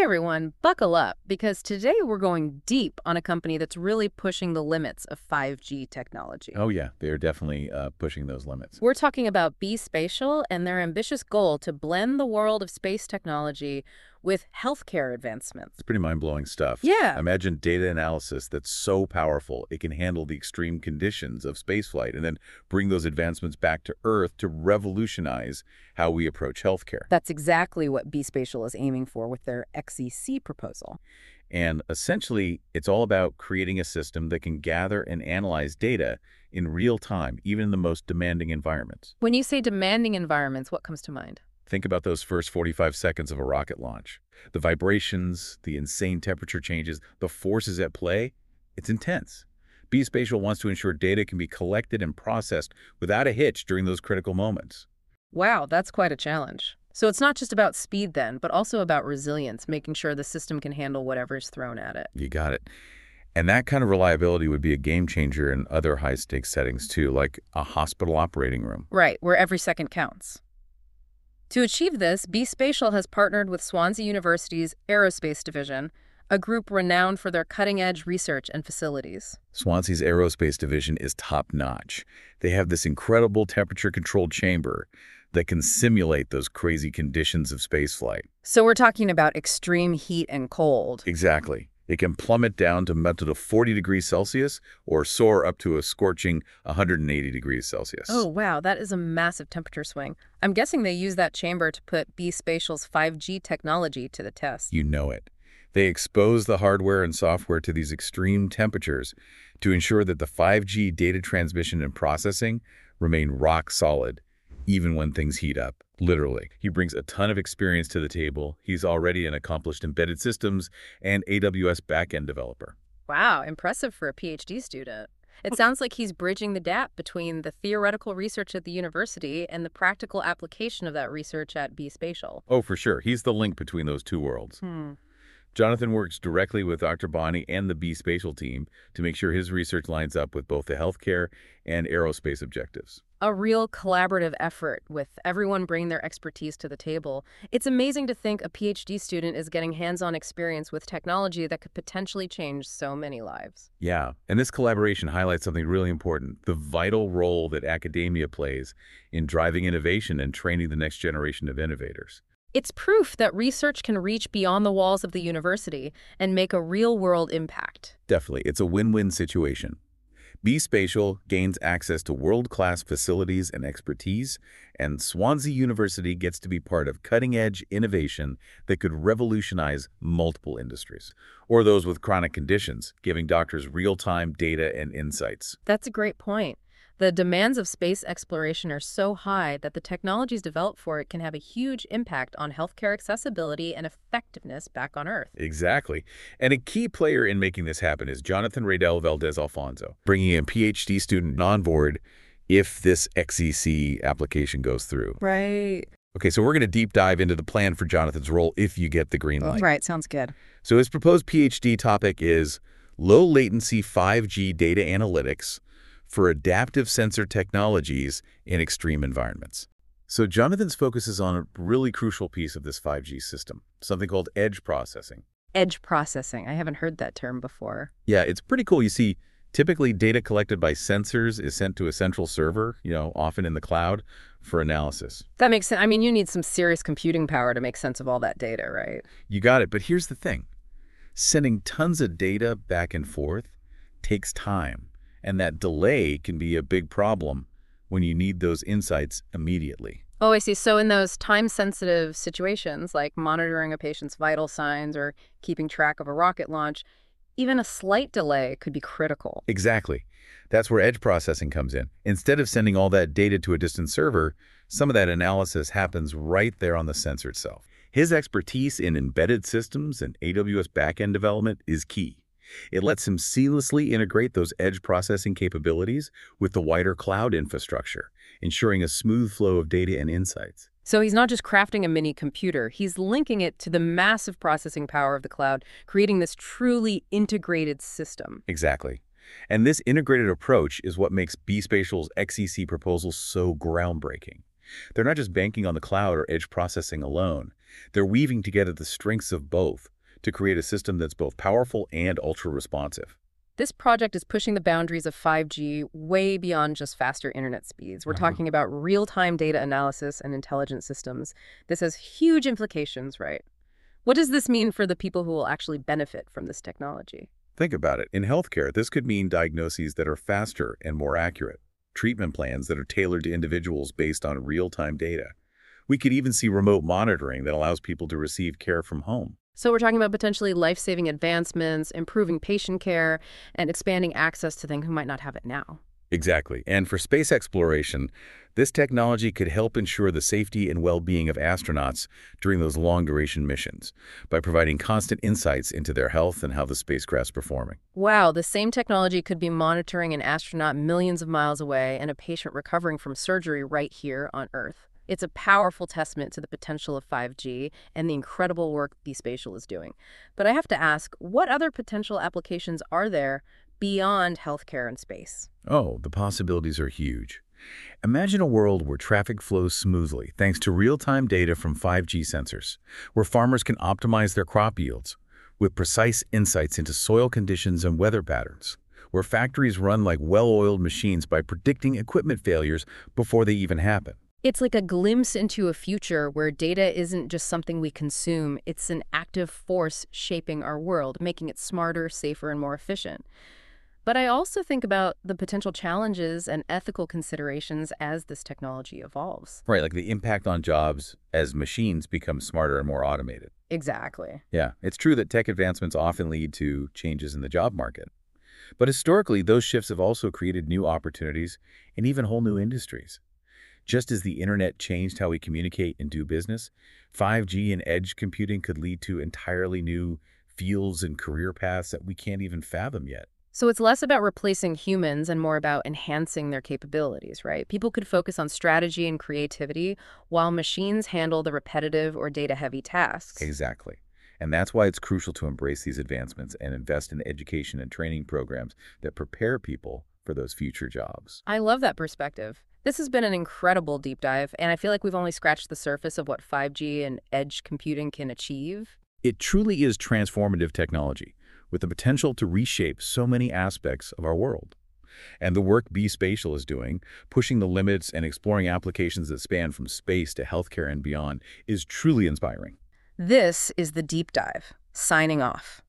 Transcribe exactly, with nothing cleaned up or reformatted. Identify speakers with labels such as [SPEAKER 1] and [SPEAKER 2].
[SPEAKER 1] Hey everyone, buckle up, because today we're going deep on a company that's really pushing the limits of five G technology.
[SPEAKER 2] Oh, yeah, they're definitely uh, pushing those limits.
[SPEAKER 1] We're talking about B Spatial and their ambitious goal to blend the world of space technology with healthcare advancements.
[SPEAKER 2] It's pretty mind-blowing stuff.
[SPEAKER 1] Yeah,
[SPEAKER 2] Imagine data analysis that's so powerful it can handle the extreme conditions of spaceflight and then bring those advancements back to Earth to revolutionize how we approach healthcare.
[SPEAKER 1] that's exactly what B Spatial is aiming for with their X E C proposal.
[SPEAKER 2] And essentially, it's all about creating a system that can gather and analyze data in real time, even in the most demanding environments.
[SPEAKER 1] When you say demanding environments, what comes to mind?
[SPEAKER 2] Think about those first forty-five seconds of a rocket launch. The vibrations, the insane temperature changes, the forces at play, it's intense. B Spatial wants to ensure data can be collected and processed without a hitch during those critical moments.
[SPEAKER 1] Wow, that's quite a challenge. So it's not just about speed then, but also about resilience, making sure the system can handle whatever's thrown at it.
[SPEAKER 2] You got it. And that kind of reliability would be a game changer in other high-stakes settings too, like a hospital operating room.
[SPEAKER 1] Right, where every second counts. To achieve this, B Spatial has partnered with Swansea University's Aerospace Division, a group renowned for their cutting-edge research and facilities.
[SPEAKER 2] Swansea's aerospace division is top-notch. They have this incredible temperature-controlled chamber that can simulate those crazy conditions of spaceflight.
[SPEAKER 1] So we're talking about extreme heat and cold.
[SPEAKER 2] Exactly. It can plummet down to up to forty degrees Celsius or soar up to a scorching one hundred eighty degrees Celsius.
[SPEAKER 1] Oh, wow, that is a massive temperature swing. I'm guessing they use that chamber to put B Spatial's five G technology to the test.
[SPEAKER 2] You know it. They expose the hardware and software to these extreme temperatures to ensure that the five G data transmission and processing remain rock solid, even when things heat up, literally. He brings a ton of experience to the table. He's already an accomplished embedded systems and A W S backend developer.
[SPEAKER 1] Wow, impressive for a PhD student. It sounds like he's bridging the gap between the theoretical research at the university and the practical application of that research at B Spatial.
[SPEAKER 2] Oh, for sure. He's the link between those two worlds.
[SPEAKER 1] Hmm.
[SPEAKER 2] Jonathan works directly with Doctor Bonney and the B Spatial team to make sure his research lines up with both the healthcare and aerospace objectives.
[SPEAKER 1] A real collaborative effort with everyone bringing their expertise to the table. It's amazing to think a PhD student is getting hands-on experience with technology that could potentially change so many lives.
[SPEAKER 2] Yeah, and this collaboration highlights something really important, the vital role that academia plays in driving innovation and training the next generation of innovators.
[SPEAKER 1] It's proof that research can reach beyond the walls of the university and make a real-world impact.
[SPEAKER 2] Definitely, it's a win-win situation. B Spatial gains access to world-class facilities and expertise, and Swansea University gets to be part of cutting-edge innovation that could revolutionize multiple industries, or those with chronic conditions, giving doctors real-time data and insights.
[SPEAKER 1] That's a great point. The demands of space exploration are so high that the technologies developed for it can have a huge impact on healthcare accessibility and effectiveness back on Earth.
[SPEAKER 2] Exactly. And a key player in making this happen is Jonathan Raydel Valdez Alfonso, bringing a PhD student on board if this X E C application goes through.
[SPEAKER 1] Right.
[SPEAKER 2] Okay, so we're going to deep dive into the plan for Jonathan's role if you get the green light.
[SPEAKER 1] Right, sounds good.
[SPEAKER 2] So his proposed PhD topic is low latency five G data analytics for adaptive sensor technologies in extreme environments. So Jonathan's focus is on a really crucial piece of this five G system, something called edge processing.
[SPEAKER 1] Edge processing. I haven't heard that term before.
[SPEAKER 2] Yeah, it's pretty cool. You see, typically data collected by sensors is sent to a central server, you know, often in the cloud, for analysis.
[SPEAKER 1] That makes sense. I mean, you need some serious computing power to make sense of all that data, right?
[SPEAKER 2] You got it, but here's the thing. Sending tons of data back and forth takes time. And that delay can be a big problem when you need those insights immediately.
[SPEAKER 1] Oh, I see. So in those time-sensitive situations, like monitoring a patient's vital signs or keeping track of a rocket launch, even a slight delay could be critical.
[SPEAKER 2] Exactly. That's where edge processing comes in. Instead of sending all that data to a distant server, some of that analysis happens right there on the sensor itself. His expertise in embedded systems and A W S backend development is key. It lets him seamlessly integrate those edge processing capabilities with the wider cloud infrastructure, ensuring a smooth flow of data and insights.
[SPEAKER 1] So he's not just crafting a mini computer, he's linking it to the massive processing power of the cloud, creating this truly integrated system.
[SPEAKER 2] Exactly. And this integrated approach is what makes B Spatial's X E C proposal so groundbreaking. They're not just banking on the cloud or edge processing alone. They're weaving together the strengths of both to create a system that's both powerful and ultra-responsive.
[SPEAKER 1] This project is pushing the boundaries of five G way beyond just faster internet speeds. We're
[SPEAKER 2] Uh-huh.
[SPEAKER 1] talking about real-time data analysis and intelligent systems. This has huge implications, right? What does this mean for the people who will actually benefit from this technology?
[SPEAKER 2] Think about it. In healthcare, this could mean diagnoses that are faster and more accurate, treatment plans that are tailored to individuals based on real-time data. We could even see remote monitoring that allows people to receive care from home.
[SPEAKER 1] So we're talking about potentially life-saving advancements, improving patient care, and expanding access to things who might not have it now.
[SPEAKER 2] Exactly. And for space exploration, this technology could help ensure the safety and well-being of astronauts during those long-duration missions by providing constant insights into their health and how the spacecraft's performing.
[SPEAKER 1] Wow, the same technology could be monitoring an astronaut millions of miles away and a patient recovering from surgery right here on Earth. It's a powerful testament to the potential of five G and the incredible work B-Spatial is doing. But I have to ask, what other potential applications are there beyond healthcare and space?
[SPEAKER 2] Oh, the possibilities are huge. Imagine a world where traffic flows smoothly thanks to real-time data from five G sensors, where farmers can optimize their crop yields with precise insights into soil conditions and weather patterns, where factories run like well-oiled machines by predicting equipment failures before they even happen.
[SPEAKER 1] It's like a glimpse into a future where data isn't just something we consume, it's an active force shaping our world, making it smarter, safer, and more efficient. But I also think about the potential challenges and ethical considerations as this technology evolves.
[SPEAKER 2] Right, like the impact on jobs as machines become smarter and more automated.
[SPEAKER 1] Exactly.
[SPEAKER 2] Yeah, it's true that tech advancements often lead to changes in the job market. But historically, those shifts have also created new opportunities and even whole new industries. Just as the internet changed how we communicate and do business, five G and edge computing could lead to entirely new fields and career paths that we can't even fathom yet.
[SPEAKER 1] So it's less about replacing humans and more about enhancing their capabilities, right? People could focus on strategy and creativity while machines handle the repetitive or data-heavy tasks.
[SPEAKER 2] Exactly. And that's why it's crucial to embrace these advancements and invest in education and training programs that prepare people for those future jobs.
[SPEAKER 1] I love that perspective. This has been an incredible deep dive, and I feel like we've only scratched the surface of what five G and edge computing can achieve.
[SPEAKER 2] It truly is transformative technology with the potential to reshape so many aspects of our world. And the work B-Spatial is doing, pushing the limits and exploring applications that span from space to healthcare and beyond, is truly inspiring.
[SPEAKER 1] This is The Deep Dive, signing off.